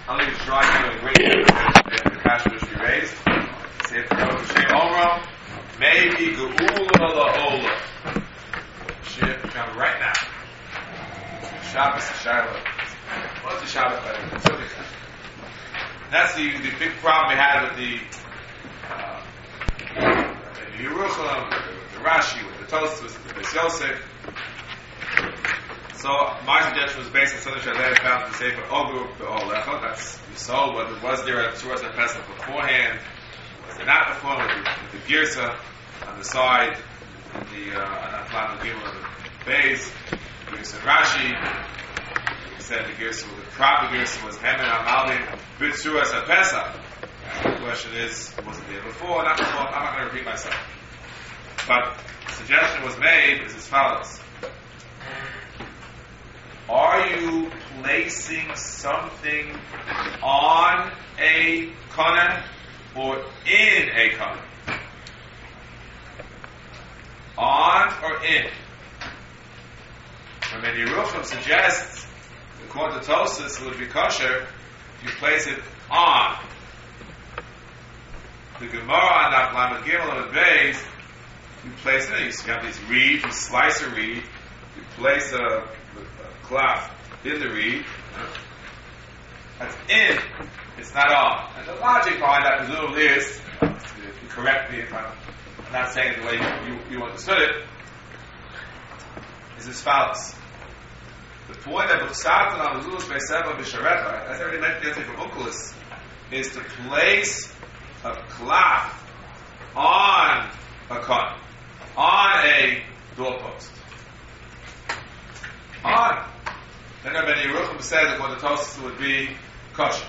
I'll leave it dry here and wait for the question which we raised. Say it for Shem Omra. Maybe Geula La'ola. Shit, come right now. Shabbos Shiloh. What's the Shabbos better? That's the big problem we had with the Yerucham, with the Rashi, with the Tosfos, with the Beis Yosef. So my suggestion was based on something that I found in the Sefer Ogu Be'olecha. That's you saw whether was there a Tzuras HaPesach beforehand, was there not beforehand, with the Girsa on the side, on the plan of Gimel of the base, Girsa Rashi. We said the Girsa, the proper Girsa was Hemen Amaldim B'Tzuras HaPesach. The question is, was it there before? Not before. I'm not going to repeat myself. But the suggestion was made is as follows. Are you placing something on a kohen or in a kohen? On or in? When Yerucham suggests, according to Tosfos, it would be kosher if you place it on. The Gemara on that Lamed Gimel and Beis, you place it in. You have these reeds, you slice a reed, you place a cloth in the reed. That's in. It's not on. And the logic behind that presumably is, if you correct me if I'm not saying it the way you understood it, is as follows. The point that B'chsatan on Zulus Beiseva B'Sharecha, as I already mentioned yesterday from Onkelos, is to place a cloth on a kohen, on a doorpost. On. Then Rabbi Yerucham said that when the Tosfos would be kosher.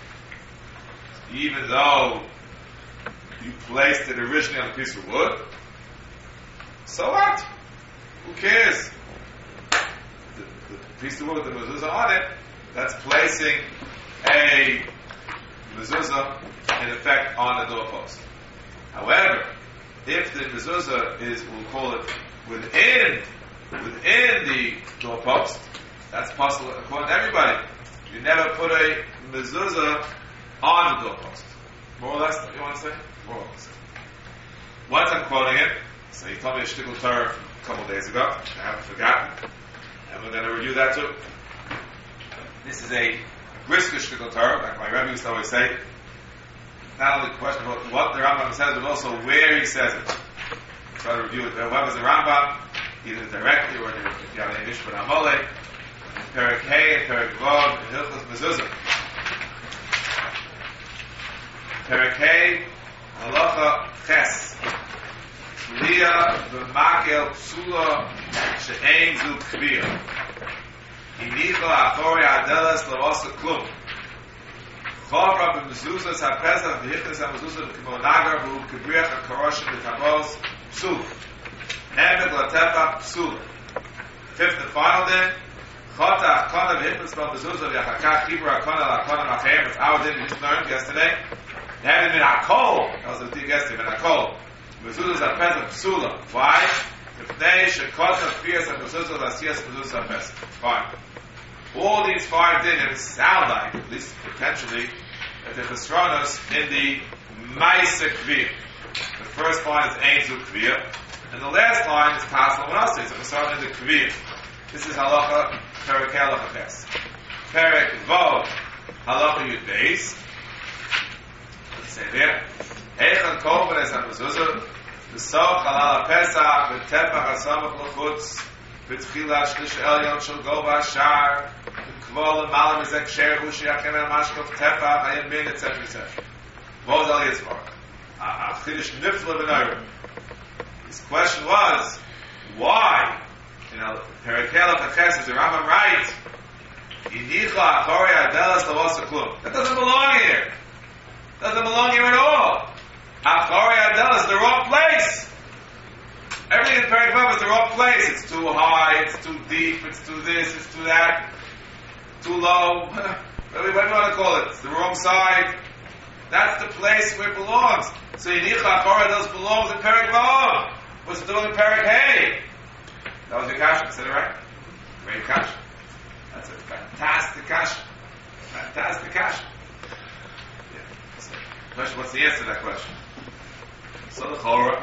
Even though you placed it originally on a piece of wood, so what? Who cares? The piece of wood with the mezuzah on it, that's placing a mezuzah in effect on the doorpost. However, if the mezuzah is, we'll call it, within the doorpost, that's possible according to everybody. You never put a mezuzah on the doorpost. More or less, what you want to say? More or less. Once I'm quoting it, so he told me a shtickle Torah a couple of days ago, I haven't forgotten, and we're going to review that too. This is a brisker shtickle Torah, like my Rebbe used to always say. Not only a question about what the Rambam says, but also where he says it. Try to review it. Whoever's the Rambam, either directly or if you have an Mishpat Amole, Perek Hey and Perek Vod, and Hilchos Mezuzah. Perek Hey, Halacha Ches. Tliya v'makel psula she'ein zu kviya. Hinicha achori adelas lavosa klum. Chavra b'mezuzas ha'pesach v'hichnas ha'mezuzah v'kimo nagar v'hu kibriach ha'karoshim v'kabos psul. Emet l'tefach psul. Fifth and final then, Chata ha'kana v'hichnas b'mezuzah v'yachakach kibra ha'kana l'ha'kana ma'chem. It's our din we just learned yesterday. Heaven min ha'kol. That was the thing yesterday, min ha'kol. Mezuzah ha'pesach psula. Why? Ifnei she'kota fiyas ha'mezuzah l'asiyas mezuzah ha'pesach. Fine. All these five dinim sound like, at least potentially, that the chesronos in the Maisa Kviya. The first line is Ein Zu Kviya, and the last line is Tasla Manasa. It's a chesron in the Kviya. This is Halacha Perek Halacha Ches. Perek Vod Halacha Yud Beis. Let's say there. Eichan Koven Es HaMezuzah V'soch Halal HaPesach V'tepach HaSamach L'chutz V'tchila Shlish Elyon Shel Gova Shar Kvol and Malam Ezek Sher Hushi Achem El Mashkov Tefa Hayim Min etc. etc. Vod Al Yisvar Chidish Nifla B'Nayrim. His question was, why? Perek Halacha Ches is the Rambam right. Yinicha Achori Adelas Lavosa Klum. That doesn't belong here. Doesn't belong here at all. Achori Adelas, the wrong place. Everything in Perek Vav is the wrong place. It's too high, it's too deep, it's too this, it's too that, too low. What do you want to call it? It's the wrong side. That's the place where it belongs. So Yinicha Achori Adelas belongs in Perek Vav. What's it doing in Perek Hey? That was your kasha, I said it right? Great kasha. That's a fantastic kasha. Fantastic question. Yeah. So, question, what's the answer to that question? So the Torah,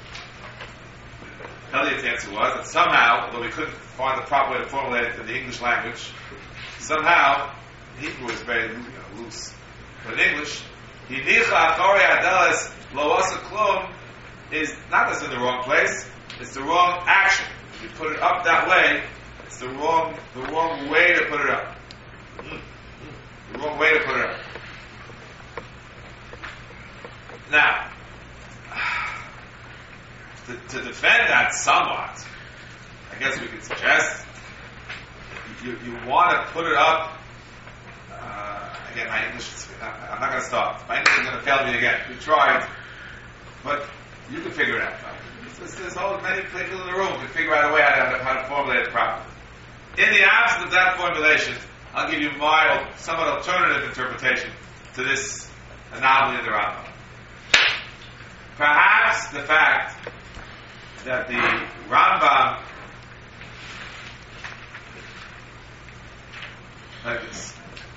Eliot's answer was that somehow, although we couldn't find the proper way to formulate it in the English language, somehow, Hebrew is very loose. But in English, Hinicha Achorei Adeles Lo Asa Klum is not just in the wrong place, it's the wrong action. If you put it up that way, it's the wrong way to put it up. The wrong way to put it up. Now, to defend that somewhat, I guess we could suggest you want to put it up. Again, my English, I'm not going to stop. My English is going to fail me again. We tried, but you can figure it out. There's many people in the room can figure out a way how to formulate it properly. In the absence of that formulation, I'll give you my somewhat alternative interpretation to this anomaly in the Rambam. Perhaps the fact that the Rambam, like this,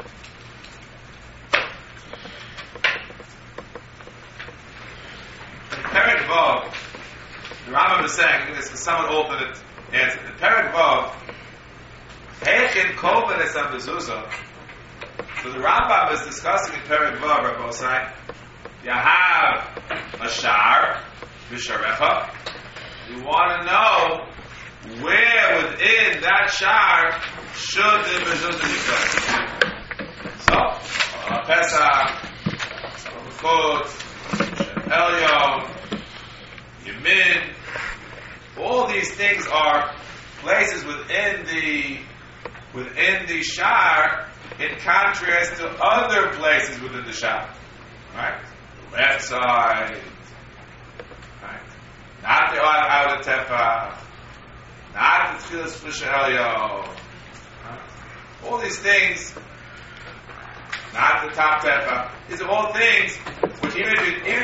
in Perek Vav, the Rambam is saying, this is a somewhat alternate answer. In Perek Vav, Heichin Kovenes on the Zuzah. So the Rambam is discussing in Perek Vav, Rabbi Osai, you have a shar, Visharecha. You want to know where within that shar should the mezuzah be placed. So, Pesach, Salomukot, Elyon, Yemin, all these things are places within the shar in contrast to other places within the shar. Right? The left side, right? Not the outer tefach, not the tchilas f'she'elyo. All these things, not the top tefach. These are all things which even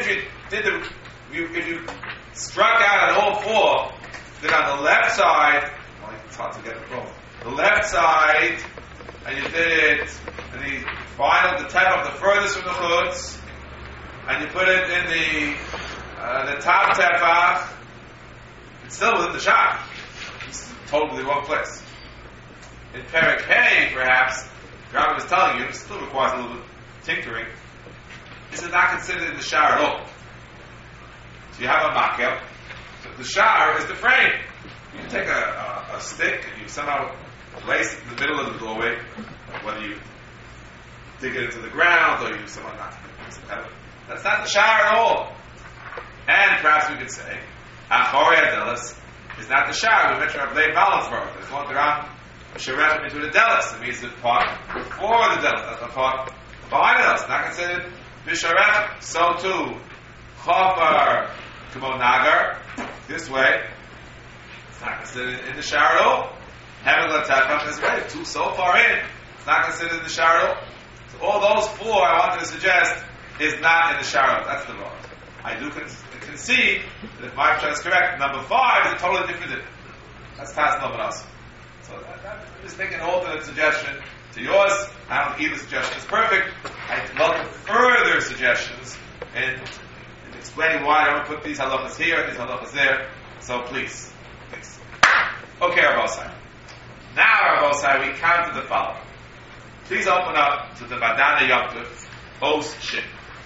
if you struck out on all four, then on the left side, it's hard to get it wrong. The left side, and you did it, and you find the tefach the furthest from the chutz, and you put it in the top tefach, it's still within the shah. It's totally the wrong place. In Perek Hey, perhaps, Rambam is telling you, it still requires a little bit of tinkering. This is not considered in the shah at all. So you have a makel. So the shah is the frame. You take a stick and you somehow place it in the middle of the doorway, whether you dig it into the ground or you somehow not. That's not the shah at all. And perhaps we could say, Achorei Adeles is not the shah. We mentioned our blade balance for it. There's one around Sheref into the Delis. It means the part before the Delis, not the part behind the Delis. Not considered Bisharef. So too, Chofar Kamo Nagar, this way, it's not considered in the shah at all. Heaven Latafach is right. Two so far in, it's not considered in the shah at all. So all those four I wanted to suggest is not in the shah. That's the wrong. I do concede that if my pshat is correct, number 5 is a totally different thing. That's Tas Novenas. So I'm just making an alternate suggestion to yours. I don't think either suggestion is perfect. I welcome further suggestions in explaining why I don't put these halachas here and these halachas there. So please. Okay, Rabbi Osai. Now, Rabbi Osai, we come to the following. Please open up to the Madana Yom Tov, Os Shin.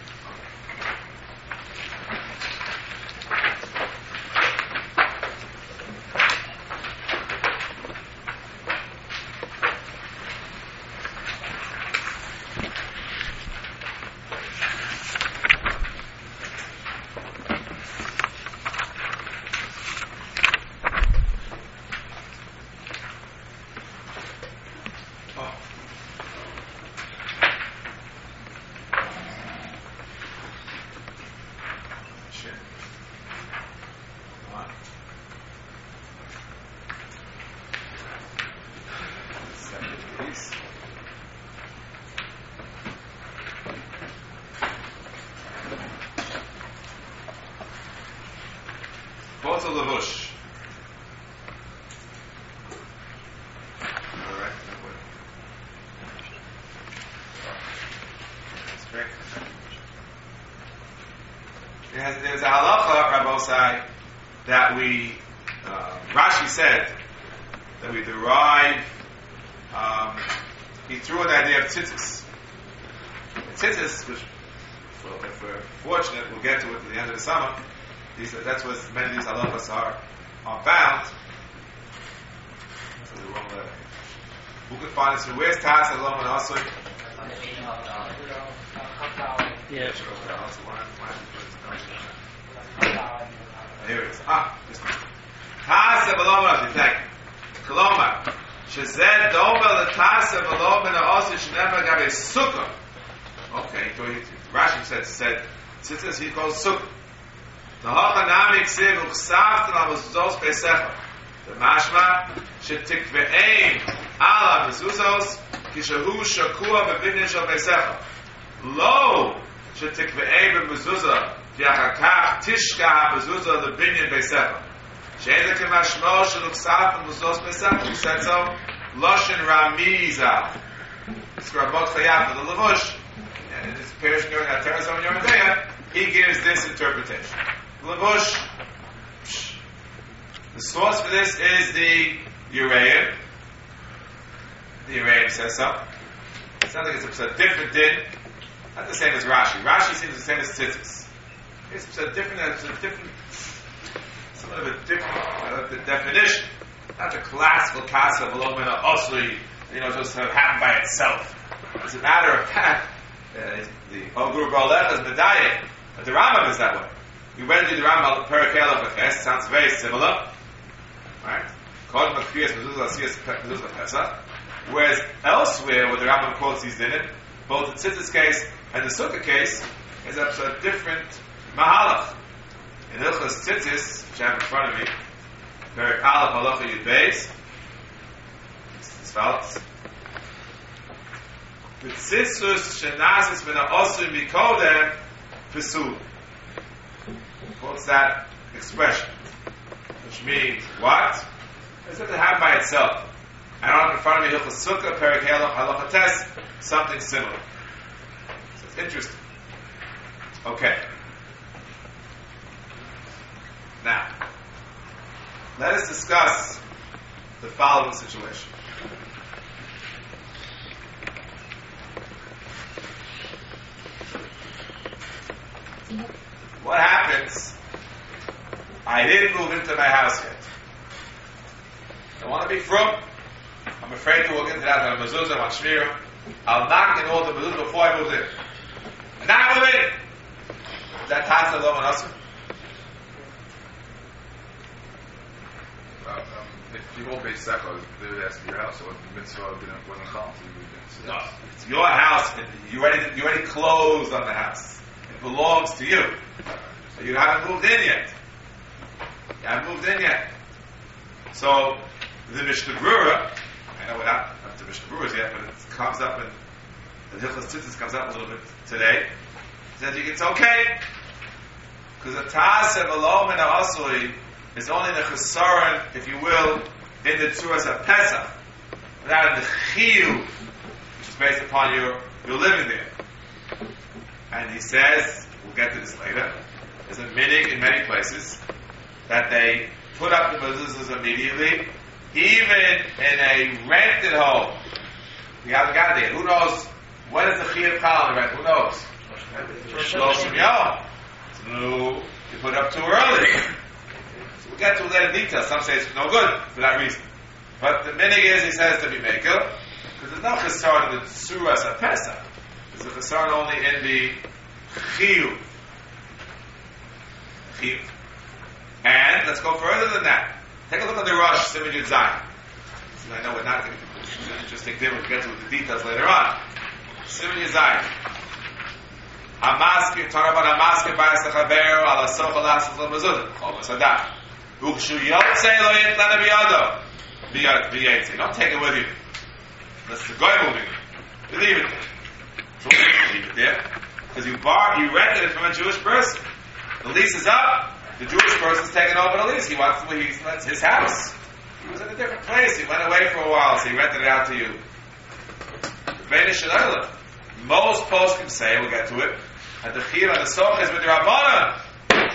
Both of the bush. All right. there's a halacha, Rabbosai, that we, Rashi said, that we derive, he threw an idea of tzitzis. Tzitzis, which, if we're fortunate, we'll get to it at the end of the summer. That's where many of these halachas are found. That's the wrong letter. Who can find it? So where's Tas Alom and Asui? Yeah. Here it is. This one. Tas Alom and Asui. Thank you. Kolomar. Shezed Domer LeTas Alom and Asui Shnema Gabe Sukkah. Okay, Rashi said, since he calls Sukkah. The Hachanami Ksiv Uchsaft and Amazuzos Besecha. The Mashma Shetikve'ein Ala Mezuzos Kishahu Shakua Bebinyan Shal Besecha. Lo Shetikve'ein Bemezuzah V'achakach Tishka HaMezuzah Lebinyan Besecha. She'edek Mashmo Shel Uchsaft and Amazuzos Besecha. He said so. Loshin Ramiza. It's Rabot Chayat for the Levush. And in this parish during Ateres on Yom Deya, he gives this interpretation. Levush. The source for this is the Uraim. The Uraim says so. It sounds like it's a different din. Not the same as Rashi. Rashi seems the same as Tzitzis. It's a different, somewhat of a different the definition. Not the classical kasa of Alomina Osli, just have happened by itself. As a matter of fact, the Ogur Balech is Medayik, but the Rambam is that way. We went to the Rambam Perikel of Efes, sounds very similar, right? Whereas elsewhere, where the Rambam quotes these dinim, both the Tzitzis case and the Sukkah case, is a different mahalach. In Hilchos Tzitzis, which I have in front of me, Perik Aleph Halacha Yud Beis, it's felt. The Tzitzis Shenasis V'na Osu Mikodem Pesul. Quotes that expression, which means what? It's something that happened by itself. I don't have in front of me Hilchos Sukkah, Perik Halacha Tes, something similar. So it's interesting. Okay. Now, let us discuss the following situation. What happens? I didn't move into my house yet. I want to be from. I'm afraid to walk into that on mezuzah, on shmira. I'll knock in all the mezuzah before I move in. And now I move in. Is that tas alom and asu? If you won't pay sefer, they would ask for your house. So if the mitzvah wasn't chal, so you would say no, it's your house, and you already closed on the house. It belongs to you. So you haven't moved in yet. So the Mishnah Brura, I know we're not up to Mishnah Bruras yet, but it comes up, and the Hilchos Tzitzis comes up a little bit today. Says it's okay because the tas of alom and asui is only the chesaron, if you will, in the tzuras of Pesach, not in the chiyuv, which is based upon your living there. And he says, we'll get to this later, there's a minig in many places that they put up the mezuzahs immediately, even in a rented home. We haven't got there. Who knows? When is the chiyuv chal on the rent? Who knows? Shloshim yom. So you put it up too early. So we'll get to later details. Some say it's no good for that reason. But the minig is, he says, to be makel, because there's no chesaron in the tzuras of Pesach. There's a chesaron only in the chiyuv. And let's go further than that. Take a look at the Rosh, Siman Yud Zayin. I know we're not going to. It's an interesting thing. We'll get to the details later on. Siman Yud Zayin. Hamaski, talk about Hamaski Bayas Chaveru ala Sof Alasas LaMezuzah. Chol V'Sadak. Ukshu Yotzei Lo Yitlana B'Yado. Don't take it with you. That's the guy moving. You leave it there. So leave it there. Because you rented it from a Jewish person. The lease is up. The Jewish person's taken over the lease. That's his house. He was in a different place. He went away for a while, so he rented it out to you. Most poskim say, we'll get to it, that the chiyuv and the soch is with the Rabbanan.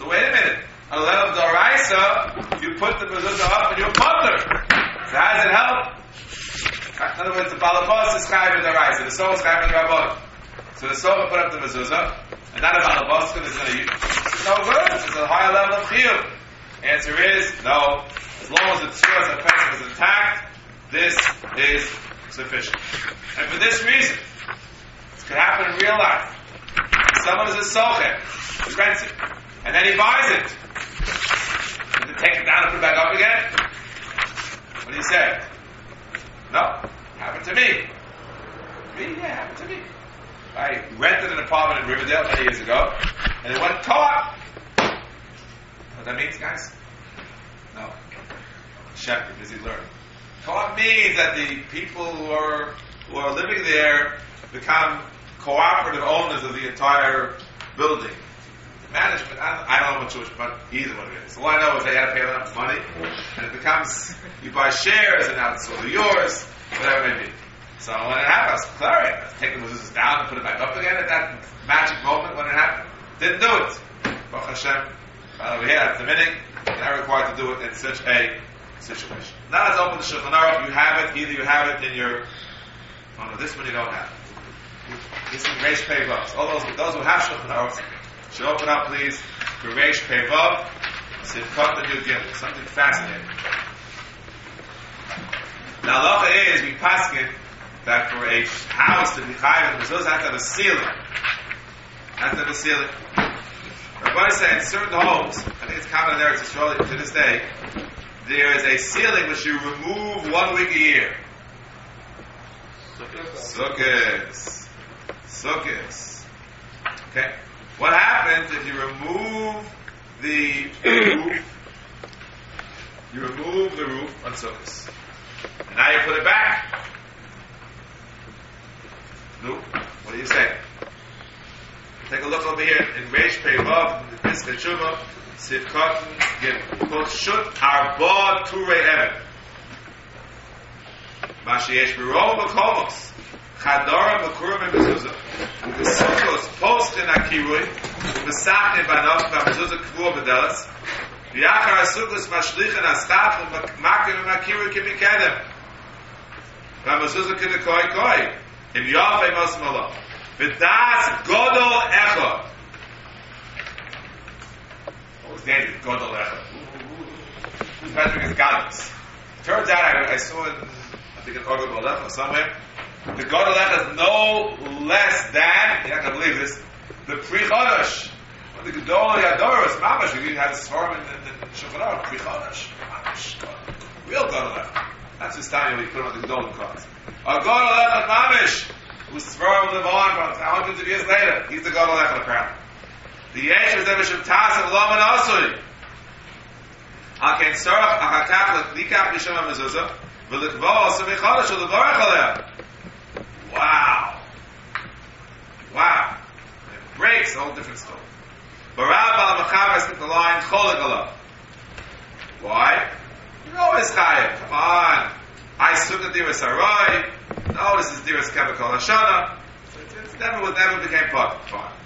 So wait a minute. On the level of Doraisa, you put the mezuzah up and you're mutter. So how does it help? In other words, the balabas is chayv in Doraisa, the soul is chayv in Rabban. So the soul put up the mezuzah, and not a balabas because it's going to use. It's no good. It's a higher level of chiyuv. Answer is no. As long as the tzura of person is intact, this is sufficient. And for this reason, this could happen in real life. Someone is a socher, he rents it, and then he buys it. Does it take it down and put it back up again? What do you say? No, happened to me. Me? Yeah, happened to me. I rented an apartment in Riverdale many years ago, and it went co-op. What that means, guys? No. Shepherd, busy learning. Co-op means that the people who are living there become cooperative owners of the entire building. Management, I don't know much Jewish, but either one it is. All I know is they had to pay enough money, and it becomes, you buy shares, and now it's all yours, whatever it may be. So when it happened, I was clearing. I was taking the mezuzahs down and put it back up again at that magic moment when it happened. Didn't do it. Baruch Hashem. Over here, that's the minute. You're not required to do it in such a situation. Now let's open the Shulchan Aruch. You have it. Either you have it in your... Oh no, this one you don't have. This is Reish Pei Vav. All those who have Shulchan Aruch should open up, please, for Reish Pei Vav. Sivkot the New Gimel. Something fascinating. Now, halacha is, we paskin that for a house to be chayav and mezuzah has to have a ceiling. Has to have a ceiling. Rabbi said in certain homes, I think it's common in Eretz Yisrael to this day, there is a ceiling which you remove 1 week a year. Sukkahs. Okay? What happens if you remove the roof? You remove the roof on Sukkahs. And now you put it back. No? What do you say? Take a look over here in Reish Pei Vav, in the Pesach Shuvah, Sivkot Gimel. Called Shut Arba Turei Eben. Mashiyesh B'Rov B'Komos. Chadara B'Kurim B'Mezuzah. U'B'Sukkos Post in Akirui. U'B'Sachne B'Nov B'Mezuzah Kvur B'Delas. V'Yachar HaSukkos Mashlichen Aschach U'Makim U'Akirui K'Mikedem. B'Mezuzah K'Dekoi Koi. Im Yafei Mosem Allah. V'das Godol Echad. What was David? Godol Echad. Who's measuring his godliness? Turns out, I saw it, I think in Orgel Balef or somewhere, the Godol Echad is no less than, you're not going to believe this, the Pri Chodesh. The Gedol Yadoros, Mamash, we had this form in the Shulchan Aruch, Pri Chodesh. Mamash. Real Godol Echad. That's just time when you put him on the Gedol cards. A Godol Echad Mamash. Whose Svar will live on for hundreds of years later. He's the Gadol Echad apparently. The Yesh was ever Shem Tassim Lom and Asui. Al Ken Sorach Achakach Likach Yisham HaMezuzah V'Likvo Asum Echodesh V'Levarech Aleh. Wow. It breaks a whole different story. Barab Al Mechaber took the line Cholik Alav. Why? You know it's Chayev. Come on. I Sukkah Diras Harai. No, this is Diras Kevakol Hashana. It never became part.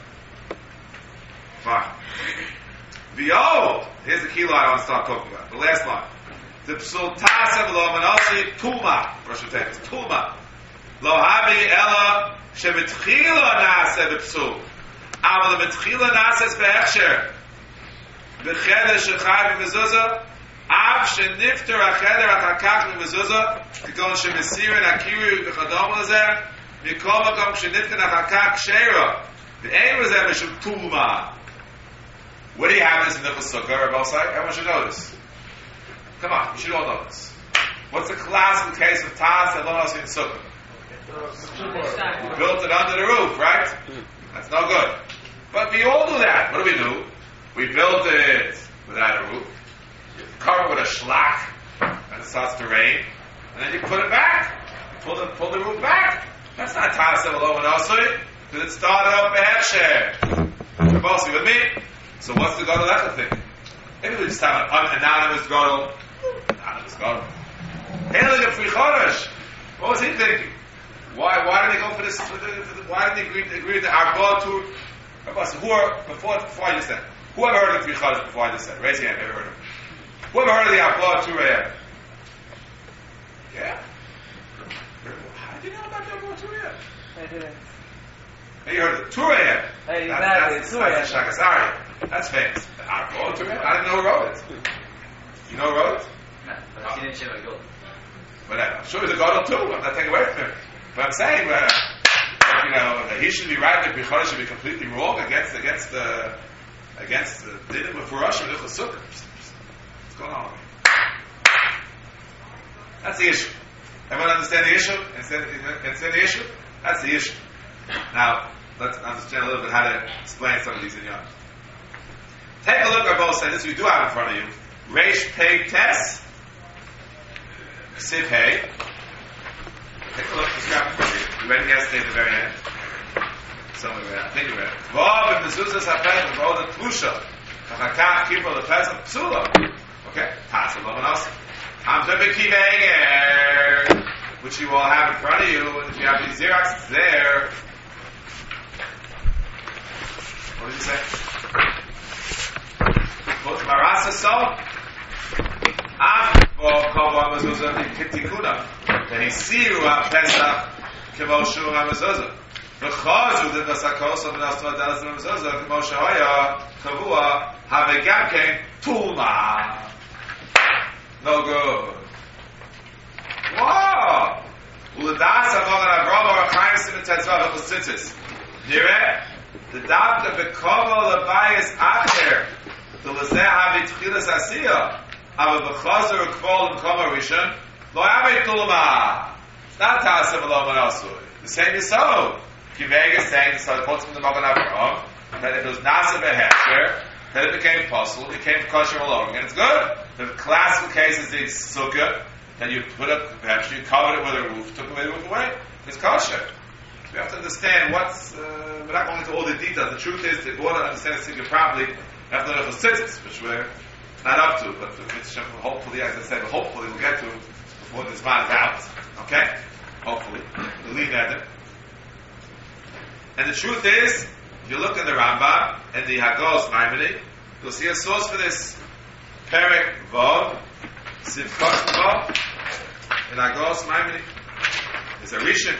Fine. V'yo, here's the key line I want to start talking about. The last line. The Psul Tasev Lo Manasi Tuma. Rosh Hashanah. Tuma. Lo Habi Ela Shemitchila Nase B'Psul. Aval Mitchila Nase B'Echsher. B'Cheder Shechai B'Mezuzah. Av shenifter acheder achakach b'mezuzah k'gon shemesirin akiri v'chadom l'zeh mikol makom shenifter achakach sheira v'ein l'zeh mishum tuma. What do you have in this Nechus Sukkah, Rabbi Osai? Everyone should know this. Come on, you should all know this. What's the classical case of Tas and Lo Nasin Sukkah? We built it under the roof, right? That's no good. But we all do that. What do? We built it without a roof. You cover it with a shlach, and it starts to rain, and then you put it back. You pull the roof back. That's not Tassim Lo Nasui, because it started up B'Hechsher. You're both with me? So what's the Gadol Echad thing? Maybe we just have an anonymous Gadol. Hailing a Pri Chodesh. What was he thinking? Why did they go for this? Why did they agree to Arba to? Before I just said, Who ever heard of 3 Chodesh before I just said? Raise your hand, ever heard of it? Who ever heard of the Applaud 2 a.m.? Yeah? How did you know about the Applaud 2 a.m.? I didn't. Hey, you heard of the 2 a.m.? Hey, That's the 2 a.m. Shakasari. That's famous. The Applaud 2 a.m.? I didn't know who wrote it. You know who wrote it? No, but she didn't share a goal. But I'm sure he's a God too. I'm not taking away from him. But I'm saying, he should be right. The Bichor should be completely wrong against the dinner before Russia. What's going on? That's the issue. Everyone understand the issue? Understand the issue? That's the issue. Now, let's understand a little bit how to explain some of these in Yom. Take a look at both sides. This you do have in front of you. Reish Pei Tes. Ksiv Hey. Take a look at the scrap in front of you. You read it yesterday at the very end. Somewhere there. I think you read it. Vav and Mezuzah Sapet and Vav the Tlusha. Chachakach Kippur the Pesach Psula. Okay? Pass along and us. Hamza Bekiveger, which you all have in front of you. And if you have these Xerox, it's there. What did you say? What's Marasa so? After Kavah Mezuzah in Kittikuna. Tehisiru HaPesach Kevoshu HaMezuzah. V'chazu the Vasakos of Nasma Dalas HaMezuzah Kevoshu Haya Kavua Havegamken Tuma. No good. Wow! Uladas Avogan Avramo Rachayim Simon Tetzvah V'Chositzis. Nireh? The doctor B'Kovo Lebayis Acher the Lezeh Havi Tchilas Asiyah Ava B'Chazer Ukvol and Koma Rishon Lo Havi Tulma. It's not Tassim Alom and Asui. The same is so. Kivega is saying so it quotes from the Mogan Avraham that if it was Nasa Behesher then it became possible, it became kosher along, and it's good. The classical case is the sukkah that you put up, perhaps you covered it with a roof, took away the roof away. It's kosher. So you have to understand what's. We're not going into all the details. The truth is, in order to understand the sukkah properly, you have to know the chasitis, which we're not up to, but which hopefully, as I said, hopefully we'll get to before this man is out. Okay, hopefully we'll leave that. And the truth is, if you look in the Rambam and the Hagos Maimonides, you'll see a source for this. Perek Vav, Sivkot Vav, in Hagos Maimonides. It's a Rishon.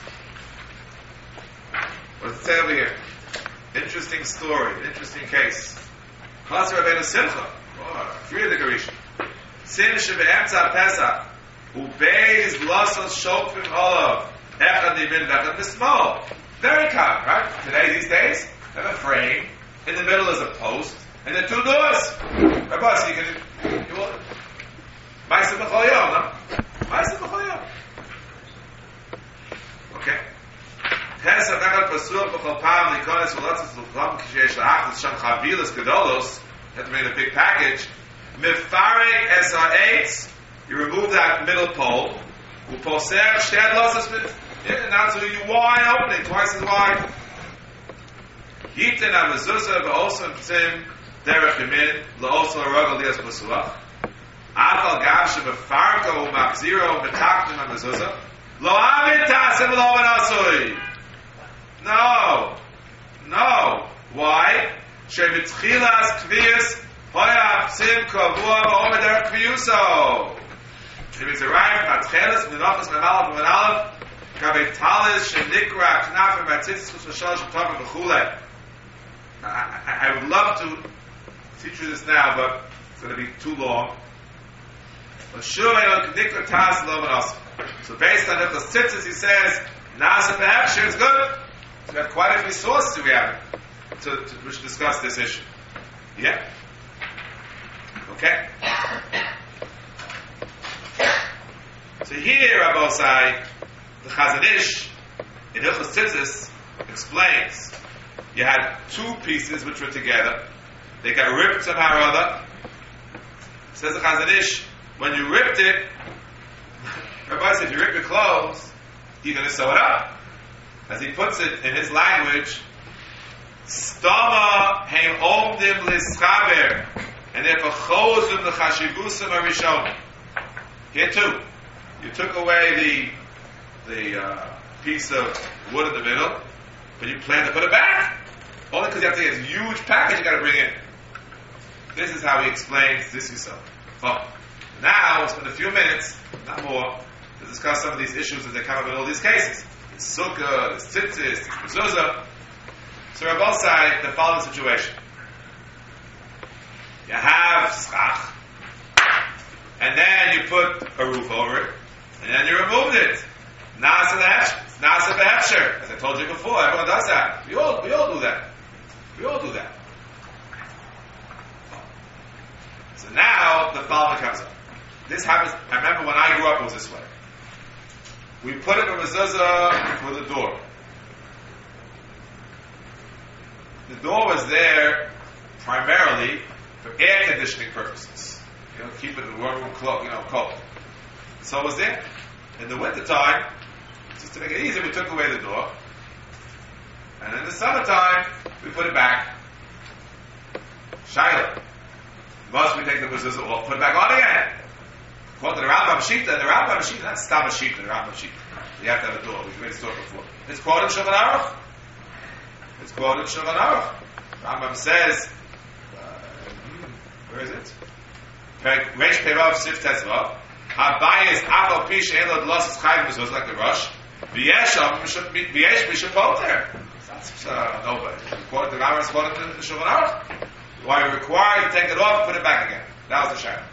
What does it say over here? Interesting story, interesting case. Chasser Rabbeinu Simcha, three of the Rishon. Sin shebe'emtza Pesach, ubeiz lasos shofim olav, echad nimin v'echad nismol. Very common, right? Today, these days, they have a frame. In the middle is a post, and the 2 doors. Rabbi, so you will. Ma'aseh b'chol yom, no? Ma'aseh b'chol yom. Okay. Pesach nachal pasuach b'chol pam likonis v'lotzes l'chom k'sheyesh la'achlis sham chavilas gedolos. You have to make a big package. Mifarek es ha'etz. You remove that middle pole. U'poser shed losses with. And that's who you wide opening, twice as wide. Yitin ha-mezuzah v'osim p'tzim derech yamin la'osim ha'rogel lias b'suach. Afal gav shebefarko u'machziro u'metaktim ha-mezuzah lo avit ta'asim lo v'nasui. No. Why? Shemitchilas kviyas hoya p'tzim kavua v'omed derech kviyuso. It means a right, matchelis, minachas, menalav, menalav, Gavetalis, Shenikra, Knafim, Batzitzis, Shoshosh, Tova, Bechule. I would love to teach you this now, but it's going to be too long. But sure, Nikra Tas Lomanos. So based on the tzitzis, he says, Nasa Behefshir is good. So we have quite a few sources we have which discuss this issue. Yeah? Okay? So here, Rabbi Osai, the Chazon Ish in Hilchos Tzitzis explains you had 2 pieces which were together. They got ripped somehow or other. Says the Chazon Ish, when you ripped it, Rabbi says, if you rip your clothes, you're going to sew it up. As he puts it in his language, Stama heim omdim lischaber, and therefore chozum the chashivusam arishon. Here too, you took away the piece of wood in the middle, but you plan to put it back. Only because you have to get a huge package you got to bring in. This is how he explains this Yisod. Oh, now we'll spend a few minutes, not more, to discuss some of these issues as they come up in all these cases. There's Sukkah, there's Tzitzis, there's Mezuzah. So on both sides, the following situation. You have schach, and then you put a roof over it, and then you removed it. Nasa behefsher. As I told you before, everyone does that. We all do that. We all do that. So now the following comes up. This happens. I remember when I grew up, it was this way. We put up a mezuzah for the door. The door was there primarily for air conditioning purposes. Keeping the room cold. So it was there. In the wintertime, just to make it easier, we took away the door. And in the summertime, we put it back. Shaila. Must we take the mezuzah off, put it back on again? According to the Rambam Shita, not Stam Shita, the Rambam Shita. You have to have a door. We've made this talk before. It's quoted in Shulchan Aruch. Rambam says, where is it? Reish Pevav Sif Tetzvav. Abayis Afal Pish Elod Los Chayv Mezuzah, like the Rosh. V'yesh Mishapoter. That's nobody. The Rambam is quoted in the Shulchan Aruch. Why you're required to take it off and put it back again. That was the shayla.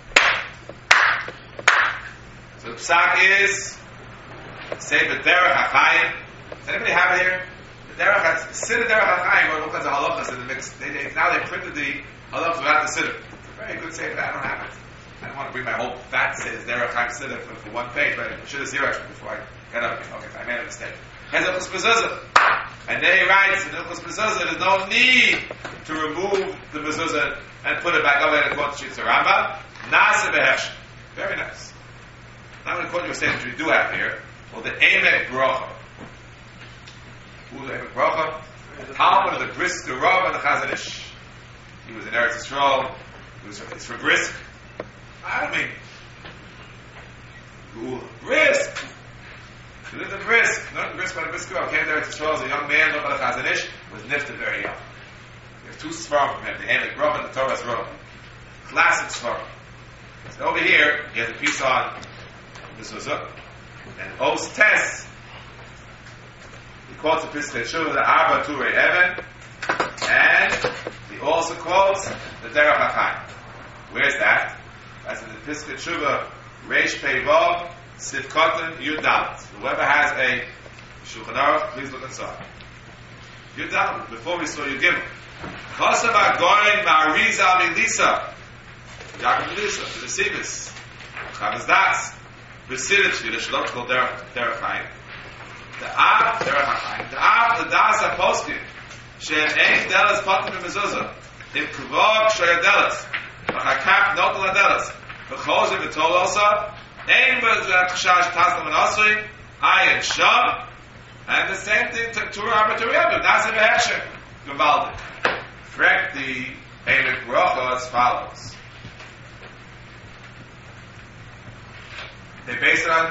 So the psak is, say B'derech HaChaim. Does anybody have it here? The Siddur Derech HaChaim, or all kinds of halachas in the mix. Now they printed the halachas without the Siddur. Very good say, but I don't have it. I don't want to bring my whole fat Siddur Derech HaChaim Siddur for one page, but I should have zero actually before I got up here. Okay, I made a mistake. Hezachus Mezuzah. And then he writes in Hilchos Mezuzah, there's no need to remove the mezuzah and put it back over in accordance to Shitza Rambam. Nasa behefsher. Very nice. Now I'm going to quote you a statement we do have here. Well, the Emek Bracha. Who's the Emek Bracha? The Talmud of the Brisker Rav and the Chazon Ish. He was in Eretz Yisrael. It's for Brisk. I don't mean Brisk. He lived in Brisk, not in Brisk, but in Brisk. Came there to Yisrael as a young man, not by the Chazon Ish, was nifted very young. We have two svarim from him, the Emek Rav and the Torah's Rav. Classic svarim. So over here, he has a piece on Mezuzah, and Os Tes. He quotes the Pischei Teshuva, the Arba Turei Even, and he also quotes the Derech HaChaim. Where's that? That's in the Pischei Teshuva, Reish Pei Vav, Sif Kotten, Yud Dalet. Whoever has a Shulchan Aruch, please look inside. Yud Dalet, before we saw Yud Gimel. Chosav HaGoyin Ma'ariza Milisa. Yaakov Milisa, the Sibis. Chavaz Das. B'Sidit Shvilish, not called Derech Chaim. The Av, Derech HaChaim. The Av, the Das HaPoskim. She'en Ein Delas Potem Mezuzah. Im Kuvog Shoya Delas. V'Chakak Notel HaDelas. V'Chozim V'Tol Osa. Ein V'Zat Chashash Taslam and Osri. Ayin Sham. And the same thing to Torah Arbaturiyah. Nasa Behefsher. Gevaldik. Frek the Emek Bracha as follows. They base it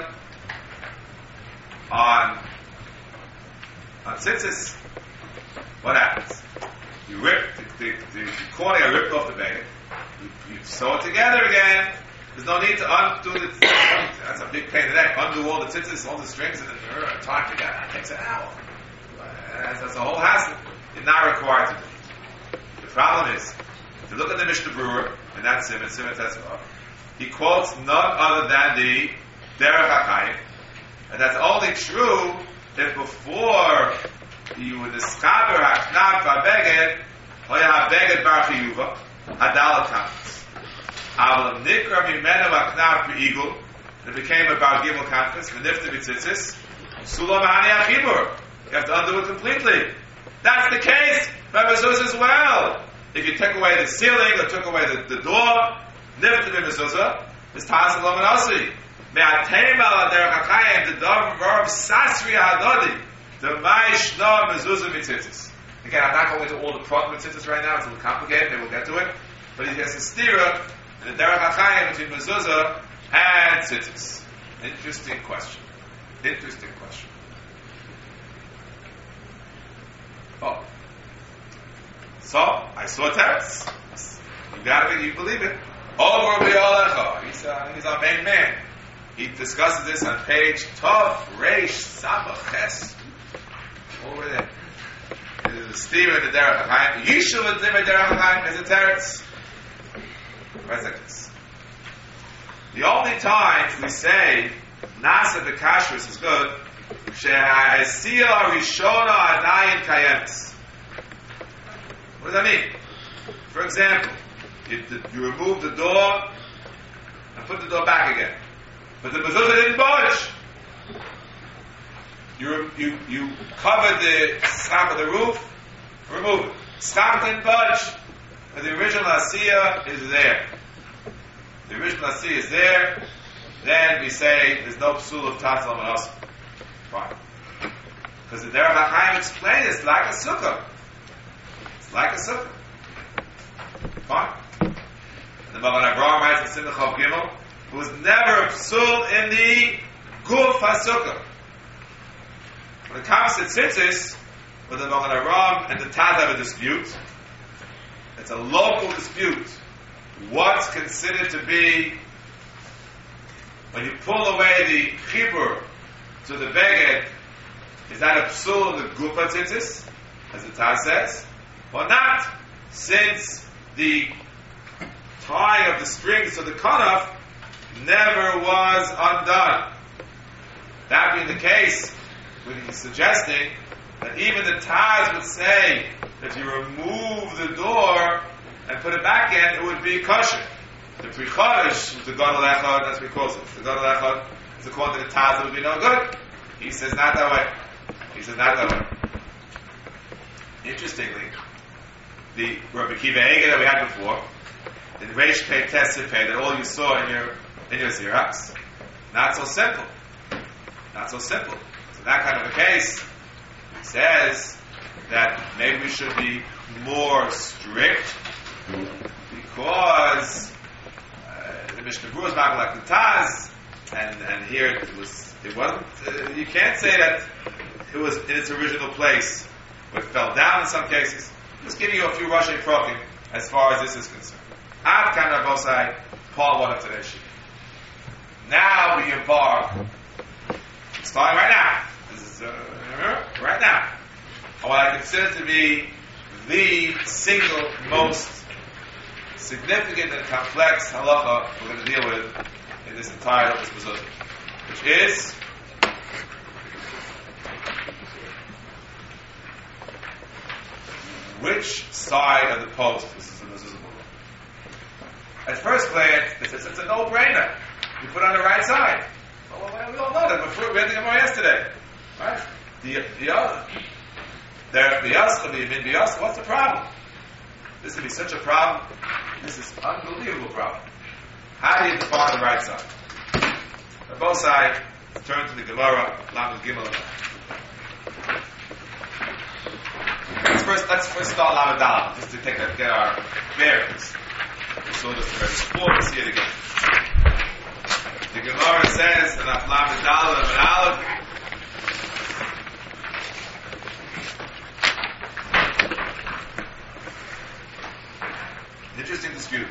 on tzitzis. What happens? You rip the corner, I ripped off the bag. You sew it together again. There's no need to undo the tzitzis. That's a big pain in the neck. Undo all the tzitzis, all the strings, and then tie together. That takes an hour. That's a whole hassle. You're not required to do it. The problem is, if you look at the Mishnah Brewer, and that's him, and Simon Tetzvah, he quotes none other than the Derech HaChaim, and that's only true if before you would discover Haknaf HaBeged, Hoya HaBeged Bar Chiyuva, Hadalat Kanfas. Aval Nikra Mimenu Haknaf Be'igul, it became a Bar Gimel Kanfas, V'nifta B'tzitzis, Sulam Hani HaChibur. You have to undo it completely. That's the case by Mezuzah as well. If you took away the ceiling or took away the door, Nifta B'mezuzah, it's Tasal Lo Menasi. Me'atem ala Derech HaChaim, the dom verb Sasri HaDodi, the Ma'ishna Mezuzah Mitzitzis. Again, I'm not going into all the problem with Mitzitzis right now, it's a little complicated, maybe we'll get to it. But he has a stira in the Derech HaChaim between Mezuzah and Tzitzis. Interesting question. Oh. So, I saw teretz. You gotta think, you believe it. Over B'Yolecha. He's our main man. He discusses this on page Tov Reish Samach Ches. Over there. The Steve in the Derech HaChaim. Yishuv and Zimmer Derech HaChaim is a teretz. Right like this. The only time we say Nasa B'Kashrus is good, She'ha'asiyah Rishona Adayin Kayemis. What does that mean? For example, you remove the door and put the door back again, but the mezuzah didn't budge. You covered the schach of the roof, remove it. Schach didn't budge, but the original asiyah is there. The original asiyah is there. Then we say there's no psul of tatzal ma'asim. Fine. Because the Derech HaChaim explained it's like a sukkah. It's like a sukkah. Fine. And the Magen Avraham writes in Simcha Chav Gimel, it was never a psul in the guf HaSukkah. When it comes to tzitzis, with the Magen Avraham and the Taz have a dispute. It's a local dispute. What's considered to be, when you pull away the chibur to the beged, is that a psul of the gufa tzitzis, as the Taz says, or not? Since the tying of the strings to the kanaf never was undone. That being the case, we're suggesting that even the Taz would say that if you remove the door and put it back in, it would be kosher. The Pri Chodesh, the Gadol Echad, that's what he calls it. The Gadol Echad is according to the Taz, it would be no good. He says not that way. He says not that way. Interestingly, the Rabbi Kiva Eger that we had before, in Reish Pei Tesip Pei, that all you saw in your Xerox, not so simple. Not so simple. So in that kind of a case, it says that maybe we should be more strict because the Mishnah Berurah is not like the Taz, and here it wasn't. You can't say that it was in its original place, but it fell down in some cases. Just giving you a few Rashi Prokim as far as this is concerned. Ad Kan Rabosai, part 1 of today's sheet. Now we embark. Starting right now. This is right now. On what I consider to be the single most significant and complex halacha we're going to deal with in this entire Hilchos Mezuzah, which is which side of the post is the mezuzah. At first glance, it's a no-brainer. You put it on the right side. Well, we all know that. We had the Gemara yesterday, right? The other, there biyascha, the biyascha. What's the problem? This would be such a problem. This is an unbelievable problem. How do you define the right side? On both sides, turn to the Gemara, Lamed Gimel. Let's first start Lamed Daled, just to get our bearings. We saw this already before, we'll see it again. The Gemara says in Lamed Daled and Aleph, interesting dispute.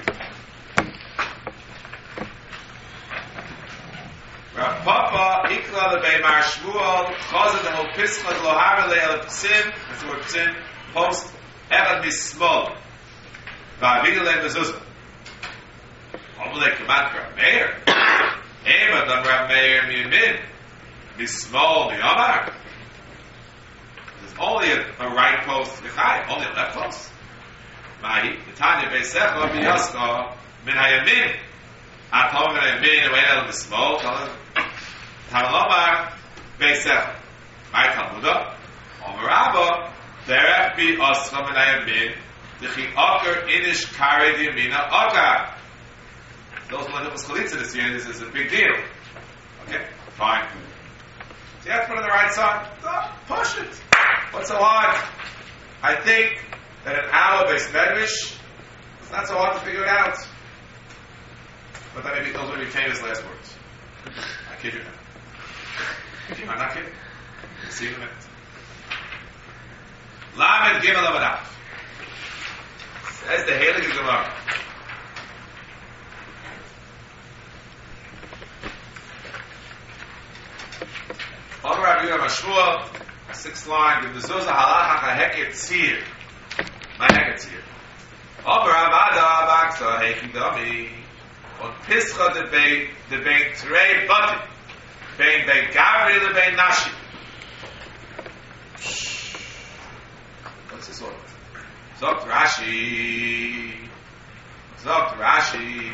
Rav Papa ikla lebeimar Shmuel chazad the whole pischad lo hara le'el psim. That's the word psim. Post echad mismol va'avidu le'el mezuzah. Amalei kamat Rav Meir. Ema dam Rav Meir miyamin mismol miyamar. There's only a right post v'chai, only a left post. Mahi, the Tanya Beisecha B'Yascha Min HaYamin Atom Min HaYamin Wein El B'Smol Tamalomar Beisecha Mai Talmuda Omer Rabba Derech B'Yascha Min HaYamin D'chi Oker Inish Kare D'Yamina Oker. Those who learn Hilchos Chalitza this year, this is a big deal. Okay, fine. So you have to put it on the right side. Push it. What's so hard? I think that an hour based medrash, it's not so hard to figure it out. But that maybe those would be famous last words. I kid you not. I'm not kidding. We'll see in a minute. Lamed Gimel Aleph. Says the Heilige Gemara. Rabbi Mashmuel, 6th line, the mezuzah halach ha'heket tzir. My heket tzir. Omer Amada Baksa Hechidami on Pischa de Bein Trei Bati Bein Gavri de Bein Nashi. What's this one? Zogt Rashi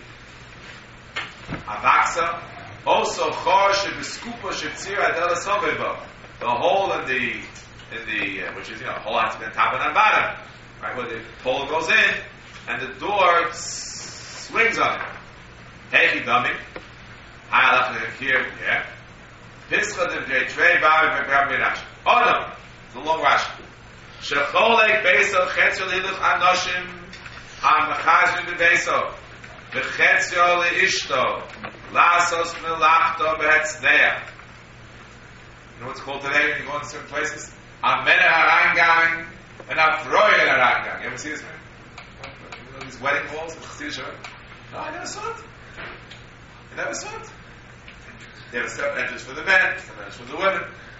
Avaksa also Chor Shebeskupa Shebtzir Adela Sobeba. The hole in the which is hole has to be on top and on bottom. Right, where the pole goes in and the door swings on it. Hechi dummy. Here, yeah. Pischa de Trei Bavi Be'Gam Rashi. Oh no, it's a long Rashi. Shecholek Beisel Chetzio Liluch Anoshim HaMachazim BeBeisel V'Chetzio Leishto Lasos Melachto BeHetzdea. You know what's called today when you go in certain places? Amene Harangang and Afroye Harangang. You ever see this, man? You know these wedding halls? No, I never saw it. You never saw it. They have a separate entrance for the men, separate entrance for the women.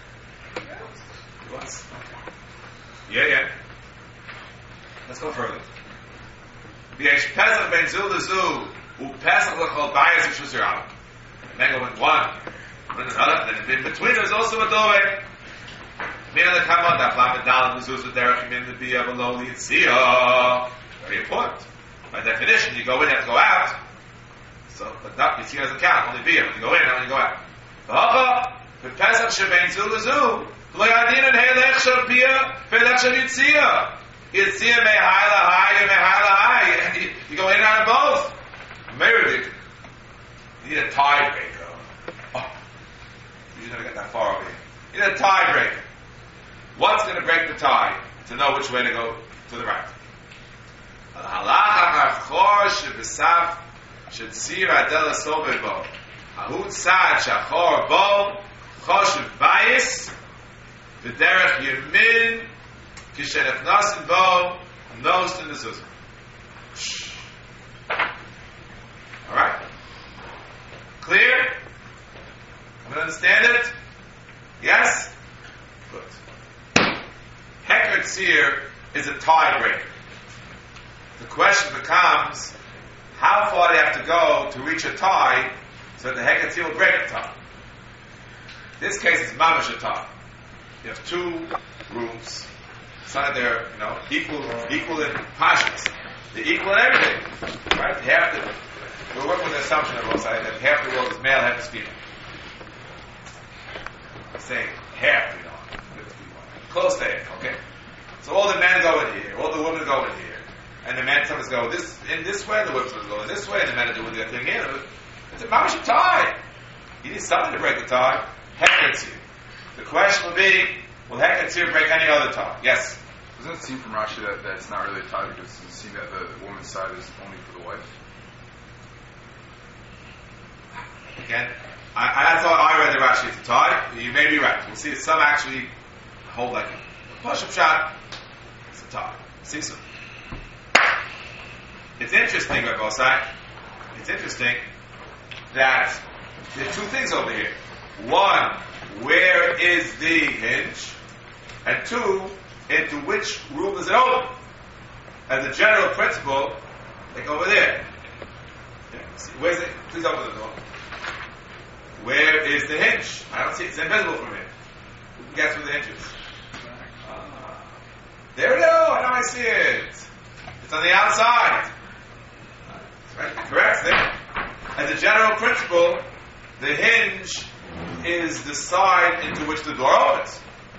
Once. Yeah. Let's go further. V'yesh Pesach ben Zul leZul uPesach l'chol bayis v'shus Yerabim. The men go in one, and another, and in between there's also a doorway. Mina lekamon daflam medal mezuzah derech min lebiyah below liyitziyah. Very important. By definition, you go in, you have to go out. So, but not Yitziyah doesn't count. Only biyah. When you go in, and when you go out. V'hocha v'pesach shebein Zul leZul lo yadin and heilech shel biyah ve'elech shel yitziyah. Yitziyah me'hai lahai and me'hai lahai. You go in and out of both. Meredith. You need a tiebreaker. Oh, you're going to get that far over here. You need a tiebreaker. What's going to break the tie to know which way to go to the right? Halacha hachor shebesaf shetzir adela sobebo. Ahut sad shachor bo choshev bayis v'derech yemin kishenechnasim bo nos in the zuzah. All right. Clear? Everyone understand it? Yes? Good. Heker tzir is a tiebreaker. The question becomes, how far do you have to go to reach a tie so that the heker tzir will break a tie? In this case, it's mamash a tie. You have two rooms. Some of they're, equal in passions. They're equal in everything. Right? We're working with the assumption on both sides that half the world is male, half is female. I'm saying half, close to half, okay? So all the men go in here, all the women go in here, and the men sometimes go in this way, the women sometimes go in this way, and the men are doing their thing here. It's a mamash tie. You need something to break the tie. Heker tzir. The question will be, will heker tzir break any other tie? Yes? Doesn't it seem from Rashi that it's not really a tie because it seems that the woman's side is only for the wife? Again, I thought I read the Rashi as a tie. You may be right. We'll see some actually hold like a push-up shot. It's a tie. See some. It's interesting, Rabbi Osai. It's interesting that there are two things over here. One, where is the hinge? And two, into which room is it open? As a general principle, like over there. Where's it? Please open the door. Where is the hinge? I don't see it. It's invisible from here. Who can guess where the hinge is? There we go. I know I see it. It's on the outside. Right. Correct. There. As a general principle, the hinge is the side into which the door opens.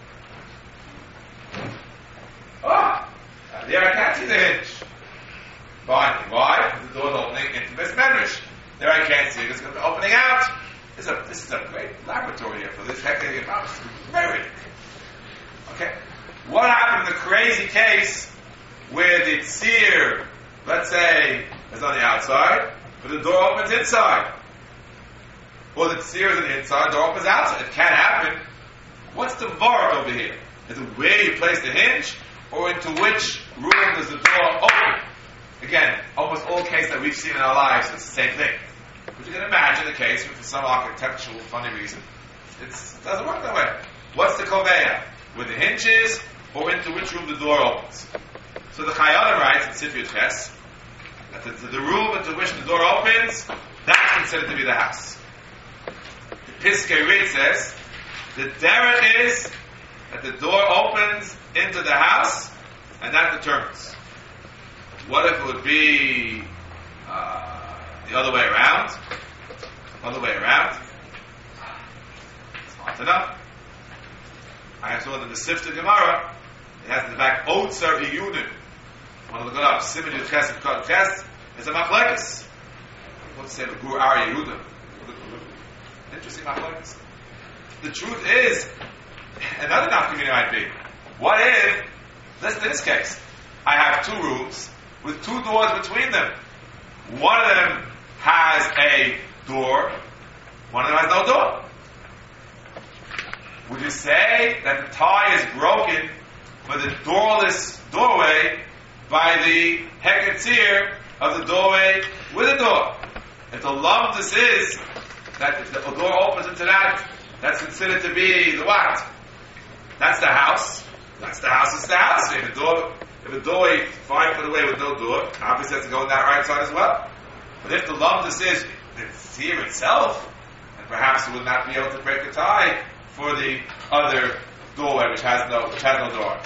There I can't see the hinge. Fine. Why? Because the door's opening into this medrash. There I can't see it. It's going to be opening out. This is a great laboratory here for this hectic amount. Very. Okay. What happened in the crazy case where the tzir, let's say, is on the outside, but the door opens inside? Or the tzir is on the inside, the door opens outside. It can happen. What's the vark over here? Is it where you place the hinge, or into which room does the door open? Again, almost all cases that we've seen in our lives, it's the same thing. But you can imagine the case for some architectural funny reason. It doesn't work that way. What's the koveya? With the hinges, or into which room the door opens? So the Chayyana writes in Sifyut Ches that the room into which the door opens, that's considered to be the house. The Piskei Rit says the derech is that the door opens into the house, and that determines. What if it would be the other way around? Other way around? It's hard to know. I saw in the Sifta Gemara, it has in the back Otzer Iyunim. One of the good up, Simon Yud Ches and Kod Ches, is a machlekes. What's the same with Gur Ari Yehudim? Interesting machlekes. The truth is, another nafkamina might be, what if, listen to this case, I have two rooms with two doors between them. One of them has a door, one of them has no door. Would you say that the tie is broken for the doorless doorway by the heketzir of the doorway with a door? If the lumdus is that if the door opens into that, that's considered to be the what? That's the house. That's the house. It's the house. If a doorway 5 foot away with no door, obviously has to go on that right side as well. But if the lumdus is the tzir itself, then perhaps it would not be able to break the tie for the other doorway which has no door.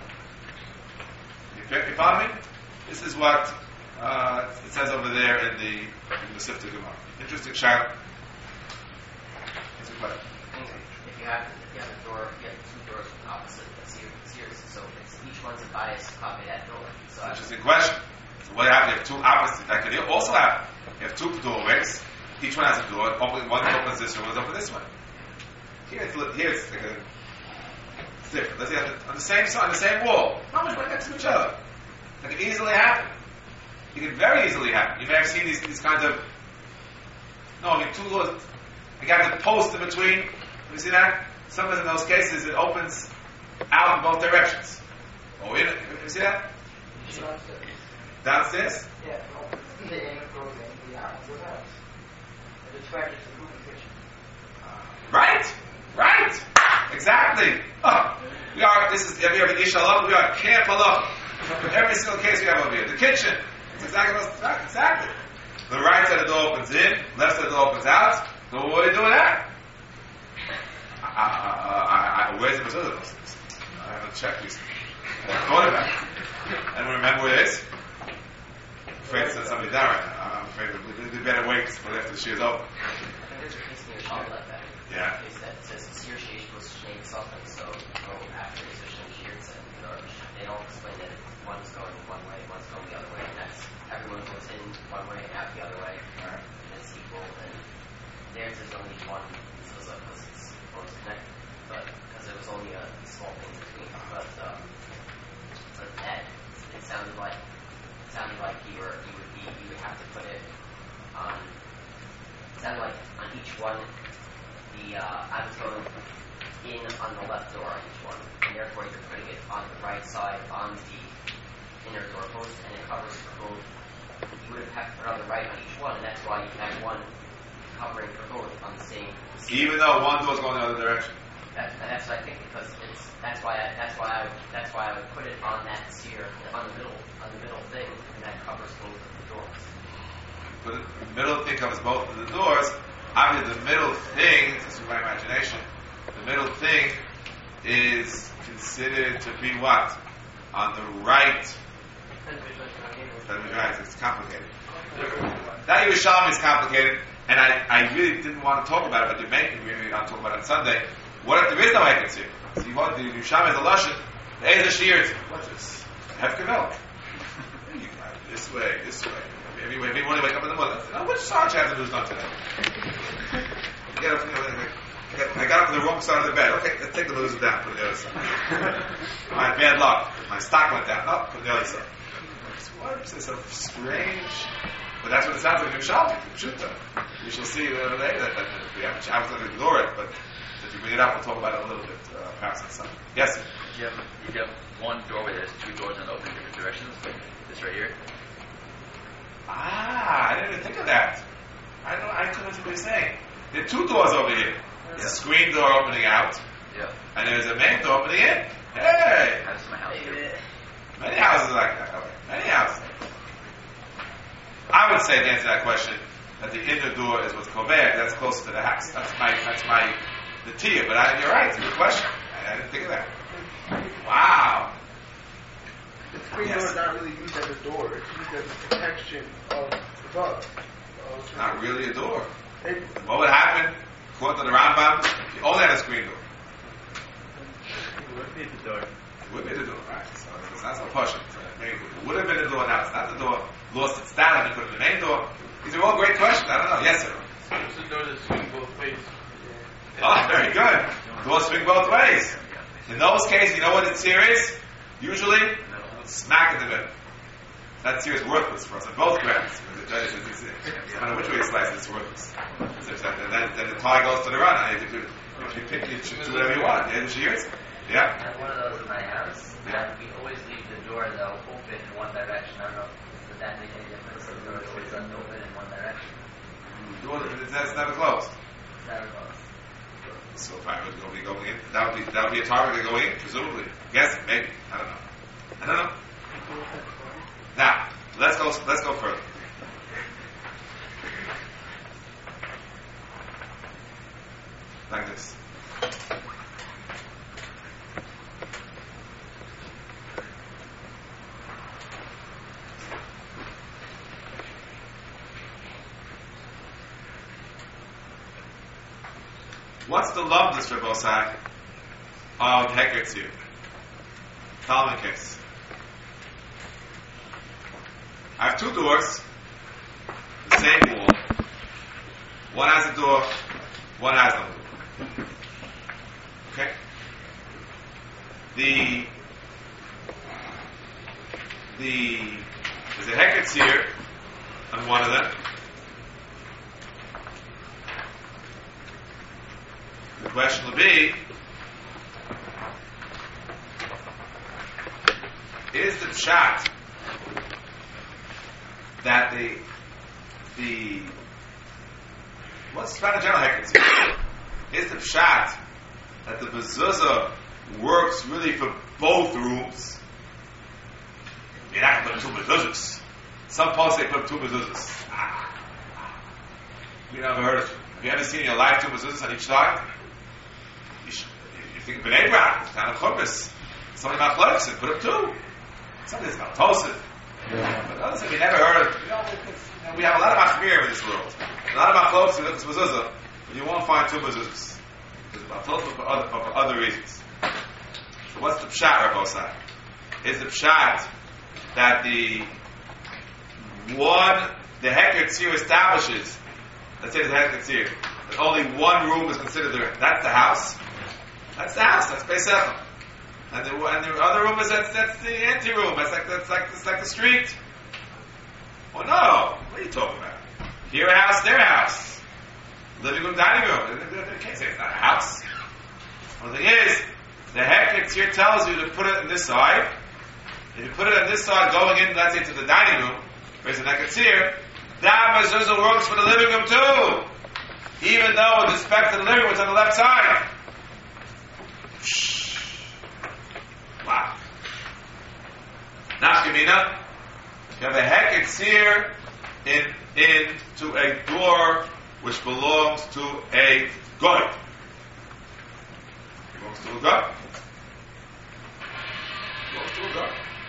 You follow me? This is what it says over there in the Sifta Gemara. Interesting shayla. If you have a door, you have two doors with opposite series, so each one's a bias copy of that door. So interesting question. So what happens? You have two opposite. That could also happen. You have two doorways. Each one has a door. One opens this one, one opens this one. Here it's like it's different. Let's see, on the same side, on the same wall, not much right next to each other. That can easily happen. It can very easily happen. You may have seen these kinds of. No, I mean two doors. You got the post in between. You see that? Sometimes in those cases, it opens out in both directions. Oh, you see that? Downstairs? Yeah, the end goes in, the out goes out. And the track is the moving kitchen. Right! Exactly! Oh, we are an Ish Halach, we are Camp Halach. Every single case we have over here. The kitchen. It's exactly. The right side of the door opens in, left side of the door opens out. So what are you doing that? Where's the Brazil of those things? I haven't checked recently. I thought about it. And remember where it is? I'm afraid to send somebody down right now. I'm afraid we better wait until after the year is over. there's a case in your shop like that. Yeah. A case that says Sir Sheish was Shnei something, so after the Shnei Shears and they don't explain that one's going one way, one's going the other way, and that's everyone goes in one way and out the other way. Right. And it's equal, and theirs is only one, so it's because it's both connected, but because there was only a small thing between. But that it sounded like you would have to put it on. It sounded like on each one, I was going in on the left door on each one, and therefore you're putting it on the right side on the inner door post, and it covers for both. You would have had to put on the right on each one, and that's why you have one covering for both on the same. Even though one door's going the other direction. That's what I think, because that's why I would put it on that sear on the middle thing, and that covers both of the doors. But the middle thing covers both of the doors. Obviously, the middle thing, this is my imagination, the middle thing is considered to be what? On the right. It's complicated. That Yerushalmi is complicated, and I really didn't want to talk about it, but you're making me not talk about it on Sunday. What if there is no Heketzir? See, what the Yerushalmi is a Lashon, the Ezer Shears. What's this? Hefkevel. This way. Every morning I wake up in the morning. Which side has the news done today? I got up to the wrong side of the bed. Okay, let's take the news down, put it on the other side. My bad luck. My stock went down. No, put it on the other side. What is this? So strange. But that's what it sounds like in Shabbat. You shall see later that I was going to ignore it, but if you bring it up, we'll talk about it a little bit, perhaps on Sunday. Yes? Sir? You have one doorway that has two doors and open in different directions, like this right here. I didn't even think of that. I couldn't understand what he's saying. There are two doors over here. There's a screen door opening out, Yeah. and there's a main door opening in. Hey! That's my house here. Many houses like that. Okay. Many houses. I would say to answer that question that the inner door is what's koveh. That's closer to the house. That's my Natia. But you're right. It's a good question. I didn't think of that. Wow. The screen door is not really used as a door. It's used as a protection of the bug. Not really a door. What would happen, according to the Rambam, if you only had a screen door? It would be the door. It would be the door, right? So it's not so pushing. It would have been the door, now it's not the door. Lost its down and put it in the main door. These are all great questions. I don't know. Yes, sir. It's the door that swings both ways. Oh, very good. Doors swing both ways. In those cases, you know what its here is? Usually, smack in the middle. That here is worthless for us on both grounds. No matter which way you slice it, it's worthless. Then the tie goes to the run. If you pick, you do whatever you want. The edge is yeah. I have one of those in my house. Yeah. We always leave the door though open in one direction. I don't know if that makes any difference. The door is always left open in one direction. That's never closed. It's never closed. So if I was going to be going in, that would be a target to go in, presumably. Guess maybe. I don't know. Now, let's go further. Like this. What's the lumdus, Rebbe Osai, of Heketz here? Talmud case. I have two doors, the same wall. One has a door, one has no door. Okay? There's a Heketz here on one of them. The question will be, is the pshat that what's the general Heketz here? Is the pshat that the mezuzah works really for both rooms? You're not going to put two mezuzahs. Some posts they put two mezuzahs. You never heard of it. Have you ever seen in your life two mezuzahs on each side? You think of B'nai Brak, kind of chuppahs. Somebody about clothes and put up two. Somebody's about Tosef. But others have you never heard of. We have a lot of machmir in this world. A lot of clothes with mezuzah, but you won't find two mezuzahs. Because about Tosef for other reasons. So what's the pshat, Rav Osai? Is the pshat that the Heketz here establishes, let's say the Heketz here, that only one room is considered that's the house. That's the house. That's Beis Echad. And the other room is that's the ante room. That's like the street. Well, no. What are you talking about? Here a house, there a house. Living room, dining room. You can't say it's not a house. Well, the thing is, the Heketz here tells you to put it on this side. If you put it on this side, going in, let's say, to the dining room, where's the Heketz here? That mezuzah works for the living room too. Even though with respect to the living room, it's on the left side. Wow. Nafkamina, you have a Heketz here into a door which belongs to a goy. Belongs to a goy. Belongs to a goy.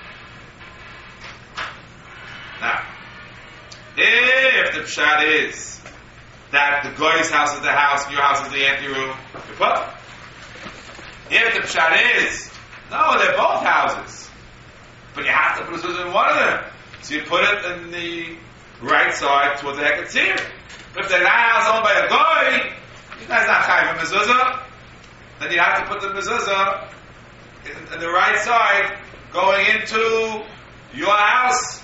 Now, if the pshat is that the goy's house is the house and your house is the ante room, you're put. If the pshat is, no, they're both houses. But you have to put a mezuzah in one of them. So you put it in the right side towards the Heketz here. But if that house owned by a goy, you guys not chayav a mezuzah, then you have to put the mezuzah in the right side going into your house.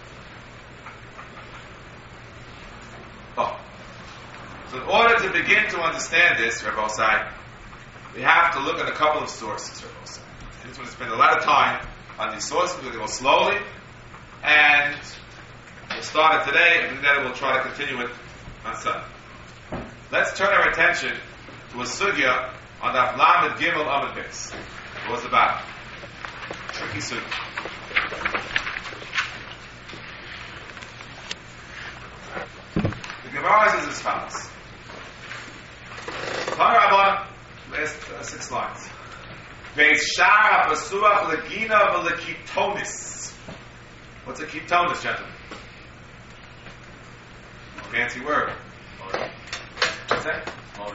Oh. So in order to begin to understand this, Rebbe Osai, we have to look at a couple of sources, Rebbe Osai. I just want to spend a lot of time on these sources. We're going to go slowly, and we'll start it today, and then we'll try to continue it on Sunday. Let's turn our attention to a sugya on the Lamed Gimel Amud Beis. What's about? Tricky sugya. The Gemara says as follows. Rabban, last 6 lines. Beis Shar HaPasuach Legina V'Lekitonis. What's a kitonis, gentlemen? Fancy word. What's that?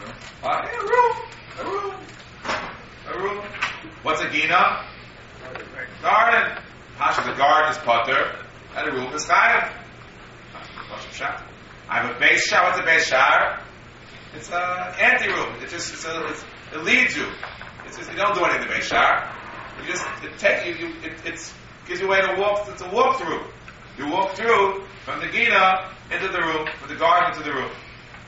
A room. What's a gina? Garden. Pasha, the garden is potter, and a room is chayim. I have a beis shar. What's a beis shar? It's an anti-room. It leads you. It's just, you don't do anything in the beis shar. You just it gives you a way to walk. It's a walkthrough. You walk through from the gina into the room, from the garden to the room.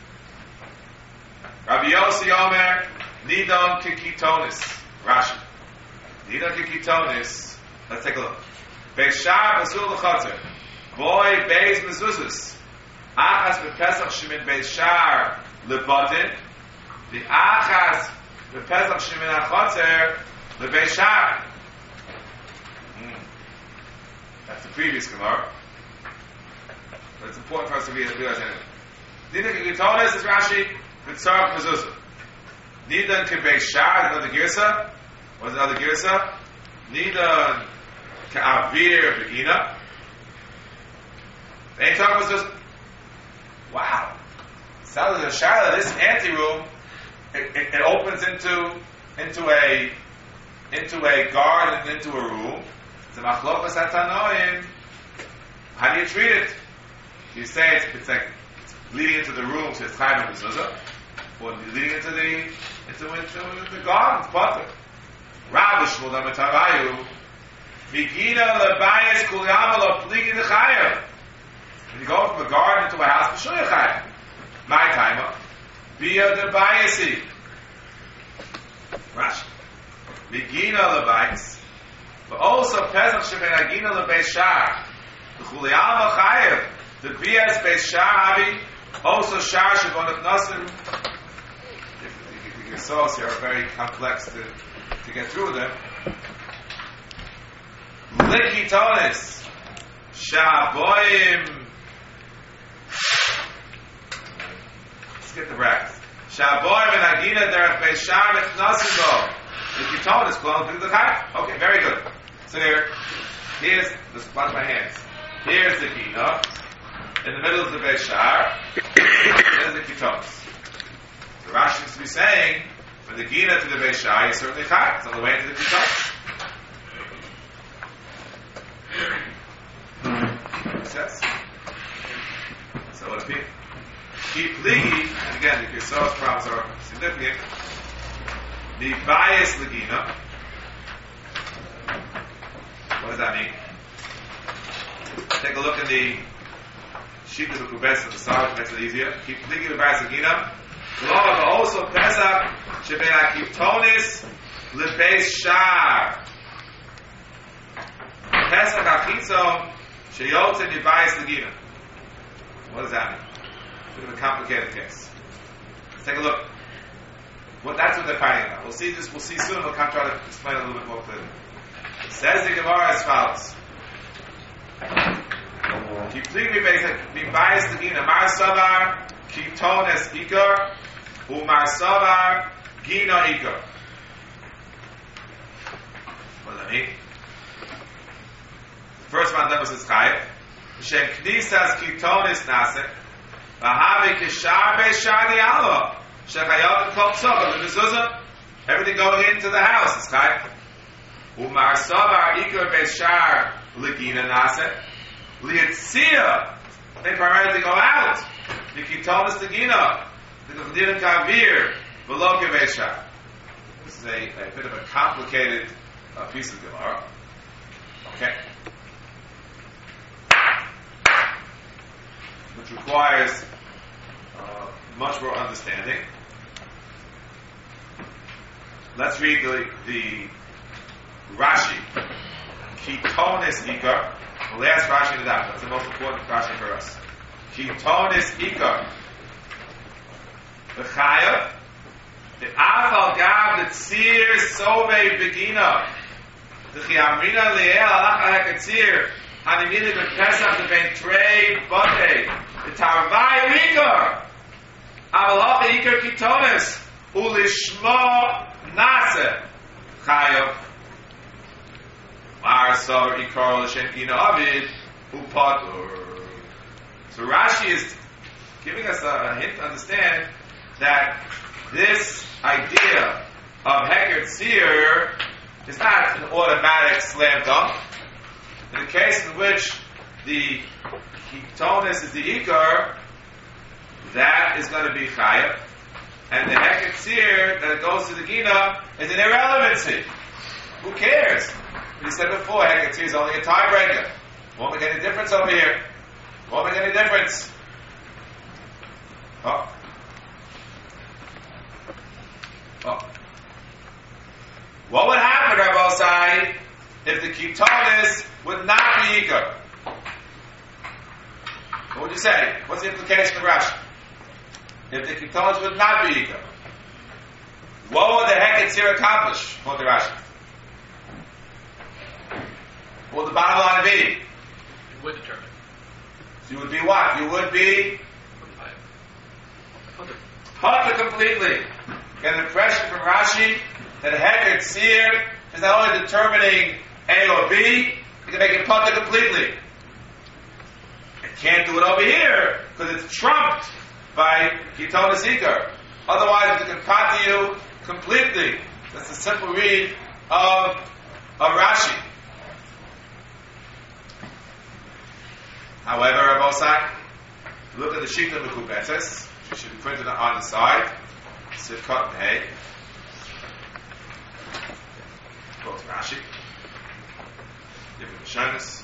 Rabbi Yossi Omer, Nidon Kikitonis. Rashi. Nidon Kikitonis. Let's take a look. Beis Shar Basul L'Chotzer. Boy Beis Mezuzas. Achas B'Pesach Shemin Beis Shar L'Botin. The Achas B'Pesach Shemin HaChotzer L'Beis Shar. That's the previous Gemara. But it's important for us to realize anyway. Nidon Kikitonis is Rashi. Mitzarach mezuzah. Nidon kebeis shar, another girsa. What's another girsa? Nidon ke'avir begina. They ain't talking mezuzah. Wow. Sounds like a shara. This anteroom, it opens into a garden, into a room. It's a machlokas hatanoim. How do you treat it? You say it's like leading into the room, so it's chayim mezuzah. Or leading into the garden, potter. Rabbi Shmuel Damatavayu, Vigina lebayis kulyamala pligi dechayim. When you go from a garden to a house, for sure chayim. My timer, via the bayisi. Rashi. Vigina lebayis, but also Pesach sheben agina lebeis shar. The kulyamala chayim. The bias beis shar habi. Also shar shebonat nasim. The Gesos here are very complex to get through them. Likitonis Shaboim. Let's get the brackets. Shaboim and Agina derech beis shar nasibo. Likitonis belongs to the chayim. Okay, very good. So here's just watch my hands. Here's the Gina. In the middle of the beis shar. There's the kitonis. The Rashi seems to be saying, from the Gina to the Beis Shar, is certainly chayim. It's on the way to the Kitonis. Makes sense? So what does it mean? Keep ligi, and again, the Kisos problems are significant. The bias legina. What does that mean? Take a look in the sheet of the Kubetz of the Sarah, makes it easier. Keep ligi the bias legina. Also Pesach sheben hakitonis lebeis shar. Pesach hachitzon sheyotze mibayis legina. What does that mean? It's a bit of a complicated case. Let's take a look. That's what they're fighting about. We'll see this. We'll see soon. We'll come try to explain it a little bit more clearly. It says the Gemara as follows. Kipligri mibayis legina mar savar kitonis ikar. Umar Savar Gina Ikar. What does that mean? The first one that was his chayv. Shem Knisas Kitonis Nasek. Vahavi Kishar Beis Shar Dialo. Shechayot Kol Psok. The mezuzah, everything going into the house is chayv. Umar Savar Ikar Beis Shar Legina Nasek. Liatzia. They primarily go out. The Kitonis Legina. This is a bit of a complicated piece of Gemara. Okay. Which requires much more understanding. Let's read the Rashi. Kitonis Ikar. The last Rashi in the daf. That's the most important Rashi for us. Kitonis Ikar. the Chayav, the Afal Gav, the Tzir, Sove, Begina, the Chiamrina, Leel, Alacha HaKatzir, Hanimini, the Pesach, the Ben Trey, Bote, the Tarvai, Ikar, Avalacha, Ikar, Kitonis, Ulishma, Nase, Chayav, Mar, Savar, Ikar, Lashem, Ina, Avid, Upatur. So Rashi is giving us a hint to understand that this idea of Heker Tzir is not an automatic slam dunk. In the case in which the Ketonis is the Ikar, that is going to be Chayav. And the Heker Tzir that goes to the Gina is an irrelevancy. Who cares? We said before, Heker Tzir is only a tiebreaker. Won't make any difference over here. Won't make any difference. Oh. What would happen, Rabbi Osai, if the Ketonis would not be Ikar? What would you say? What's the implication of Rashi? If the Ketonis would not be Ikar, what would the Heker Tzir accomplish, according to Rashi? What would the bottom line be? It would determine. So you would be what? You would be Hata completely. Get an impression from Rashi that Heker Tzir is not only determining A or B, it can make it Hata completely. It can't do it over here because it's trumped by Ketonis Ikar. Otherwise, it can pat you completely. That's a simple read of Rashi. However, Rabbi Osai, look at the sheet of the Mekubetzes. It should be printed on the side. Sivkot and Hay. Go to Rashi. Give him a shyness.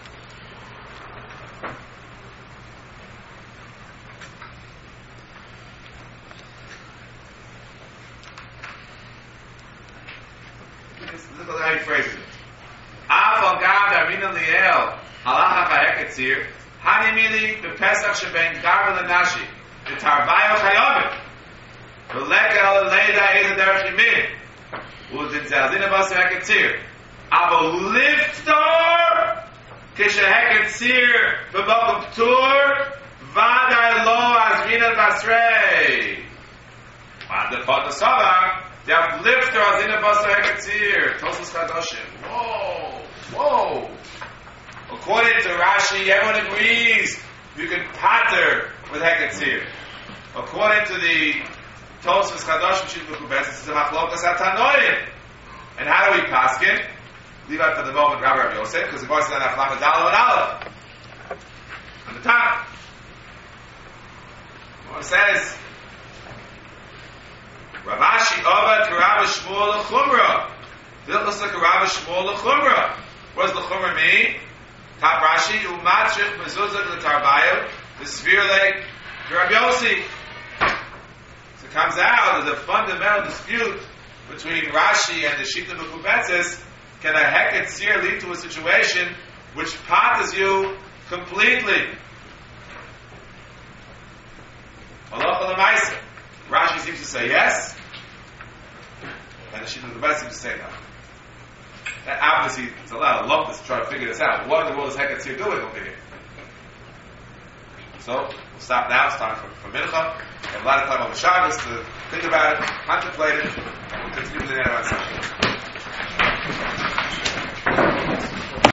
Look at how he phrases it. Afal Gav Darmina Liel Halacha Heker Tzir Hanimili Bepesach Sheben Garva Lenashi V'Tarvayo Chayovim V'Lekel Leida Eza Derech Yimin U'Zin Zazina Bas Heker Tzir Avo Liftor Kishe Heker Tzir V'Bokum P'Tur V'Adai Lo Azmina Basrei V'Adai Pota Sava the uplifter Azina Bas Heker Tzir Tosos Chadoshim. Whoa! According to Rashi, everyone agrees you can pater with Heker Tzir. According to the Tosfos Chadoshim Shit Mekubetzes, it's a machlokas atanoim. And how do we paskin? Leave out for the moment Rabbi Yosef, because the voice is on Aflam Adalo and Aleph. On the top. What it says, Ravashi Oba Karava Shmuel L'Chumra. Dilchus Karava Shmuel L'Chumra. What does L'Chumra mean? Top Rashi, Umatrich Mezuzah L'Tarbayo, the sphere leg, Rabbi Yossi. So it comes out there's a fundamental dispute between Rashi and the Shita Mekubetzes. Can a Heker Tzir lead to a situation which patters you completely? Halacha L'Maisa. Rashi seems to say yes, and the Shita Mekubetzes seems to say no. That obviously, it's a lot of lumpus to try to figure this out. What in the world is Heker Tzir doing over here? So, we'll stop now. It's time for Mincha. We have a lot of time on the Shabbos to think about it, contemplate it, and we'll continue the next session.